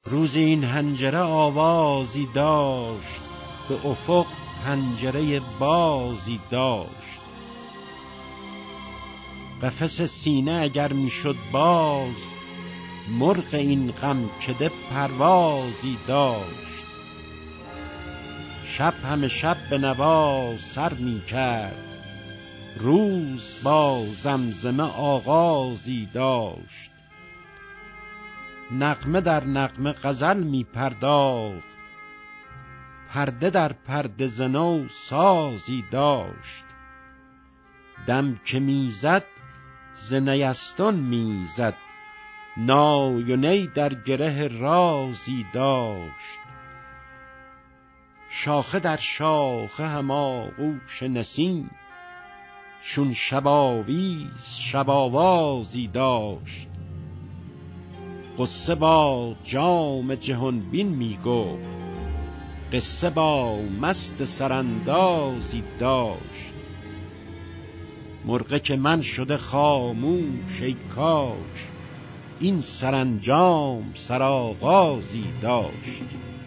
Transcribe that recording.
روزی این حنجره آوازی داشت، به افق پنجره بازی داشت. قفس سینه اگر میشد باز، مرغ این غمکده پروازی داشت. شب همه شب به نوا سر می کرد، روز با زمزمه آغازی داشت. نغمه در نغمه غزل می پرداخت، پرده در پرده ز نو سازی داشت. دم که میزد ز نیستان میزد، نای و نی در گره رازی داشت. شاخه در شاخه هم آغوش نسیم، چون شب آویز شب آوازی داشت. غصه با جام جهان بین می گفت، قصه با مست سراندازی داشت. مرغه که من شده خاموش ای کاش، این سرانجام سرآغازی داشت.